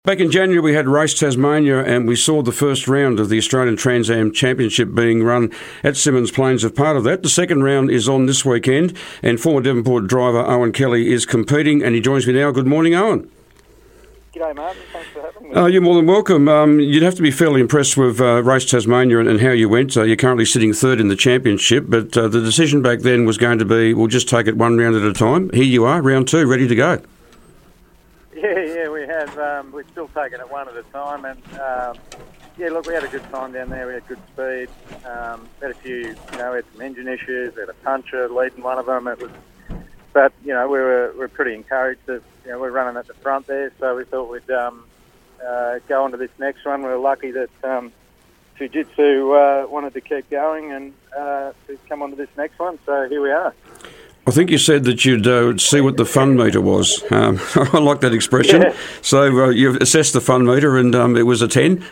Back in January, we had Race Tasmania, and we saw the first round of the Australian Trans Am Championship being run at Symmons Plains as part of that. The second round is on this weekend, and former Devonport driver Owen Kelly is competing, and he joins me now. Good morning, Owen. G'day, Martin. Thanks for having me. You're more than welcome. You'd have to be fairly impressed with Race Tasmania and how you went. You're currently sitting third in the championship, but the decision back then was going to be, we'll just take it one round at a time. Here you are, round two, ready to go. Yeah, we have. We've still taken it one at a time, and we had a good time down there. We had good speed. Had a few, we had some engine issues. We had a puncher leading one of them. But we were pretty encouraged that we're running at the front there, so we thought we'd go on to this next one. We were lucky that Jiu-Jitsu wanted to keep going and to come on to this next one. So here we are. I think you said that you'd see what the fun meter was. I like that expression. Yeah. So you've assessed the fun meter, and it was a 10.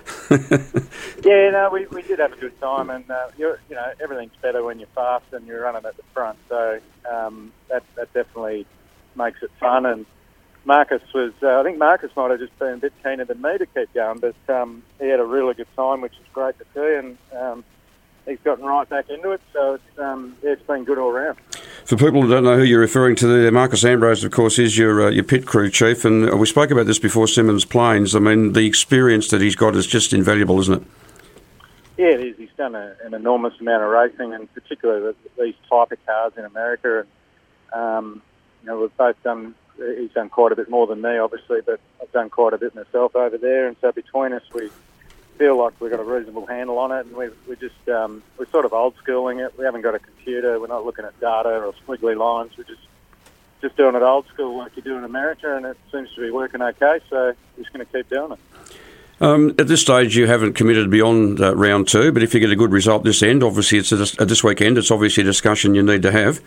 We did have a good time, and everything's better when you're fast and you're running at the front. So that definitely makes it fun. And Marcus was, I think Marcus might have just been a bit keener than me to keep going, but he had a really good time, which is great to see, and he's gotten right back into it. So it's been good all round. For people who don't know who you're referring to there, Marcus Ambrose, of course, is your pit crew chief, and we spoke about this before Symmons Plains. I mean, the experience that he's got is just invaluable, isn't it? Yeah, it is. He's done an enormous amount of racing, and particularly these type of cars in America. And, we've both done, he's done quite a bit more than me, obviously, but I've done quite a bit myself over there. And so between us, we feel like we've got a reasonable handle on it, and we're sort of old schooling it. We haven't got a computer. We're not looking at data or squiggly lines. We're just doing it old school like you do in America, and it seems to be working okay. So we're just going to keep doing it. At this stage, you haven't committed beyond round two, but if you get a good result this end, obviously it's this weekend. It's obviously a discussion you need to have.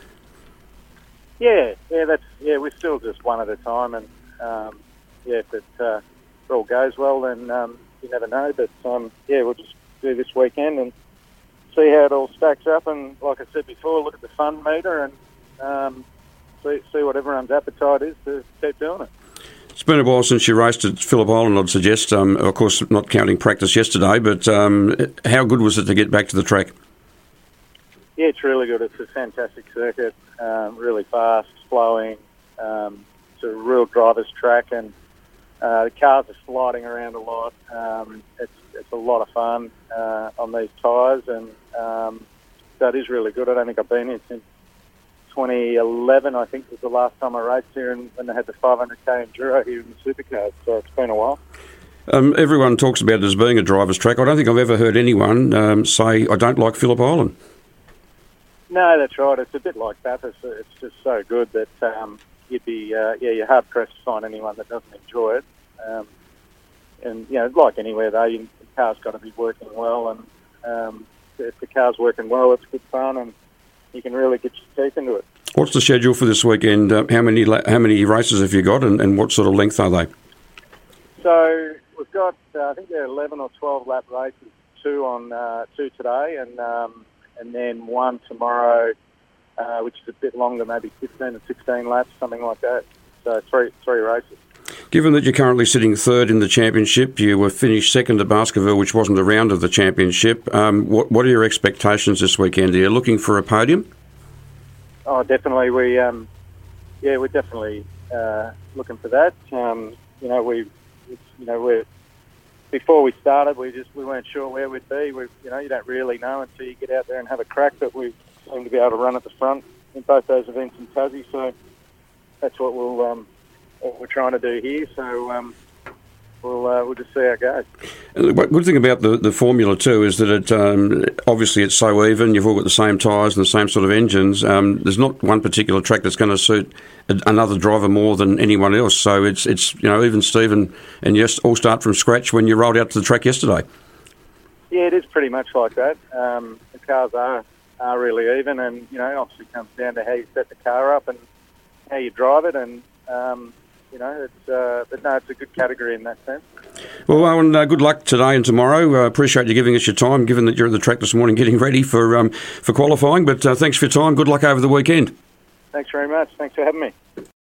We're still just one at a time, and if it all goes well, then you never know. But we'll just do this weekend and see how it all stacks up. And like I said before, look at the fun meter and see what everyone's appetite is to keep doing it. It's been a while since you raced at Phillip Island, I'd suggest. Of course, not counting practice yesterday, but how good was it to get back to the track? Yeah, it's really good. It's a fantastic circuit, really fast, flowing. It's a real driver's track, and the cars are sliding around a lot. It's a lot of fun on these tyres, and so it is really good. I don't think I've been here since 2011, I think was the last time I raced here, and when they had the 500k enduro here in the supercars, so it's been a while. Everyone talks about it as being a driver's track. I don't think I've ever heard anyone say, I don't like Phillip Island. No, that's right. It's a bit like Bathurst. It's just so good that you're hard pressed to find anyone that doesn't enjoy it. And like anywhere though, the car's got to be working well, and if the car's working well, it's good fun, and you can really get your teeth into it. What's the schedule for this weekend? How many races have you got, and what sort of length are they? So we've got, I think they're 11 or 12 lap races, two today, and then one tomorrow, which is a bit longer, maybe 15 or 16 laps, something like that. So three races. Given that you're currently sitting third in the championship, you were finished second at Baskerville, which wasn't a round of the championship. What are your expectations this weekend? Are you looking for a podium? Oh, definitely. We're definitely looking for that. Before we started, we weren't sure where we'd be. You don't really know until you get out there and have a crack, but we seem to be able to run at the front in both those events in Tassie. So that's what we're trying to do here. So we'll just see how it goes. The good thing about the Formula 2 is that it obviously it's so even. You've all got the same tyres and the same sort of engines. There's not one particular track that's going to suit another driver more than anyone else. So it's even Stephen and you all start from scratch when you rolled out to the track yesterday. Yeah, it is pretty much like that. The cars are really even, and obviously comes down to how you set the car up and how you drive it, and it's a good category in that sense. Well, Owen, good luck today and tomorrow. Appreciate you giving us your time, given that you're at the track this morning getting ready for qualifying. But thanks for your time. Good luck over the weekend. Thanks very much. Thanks for having me.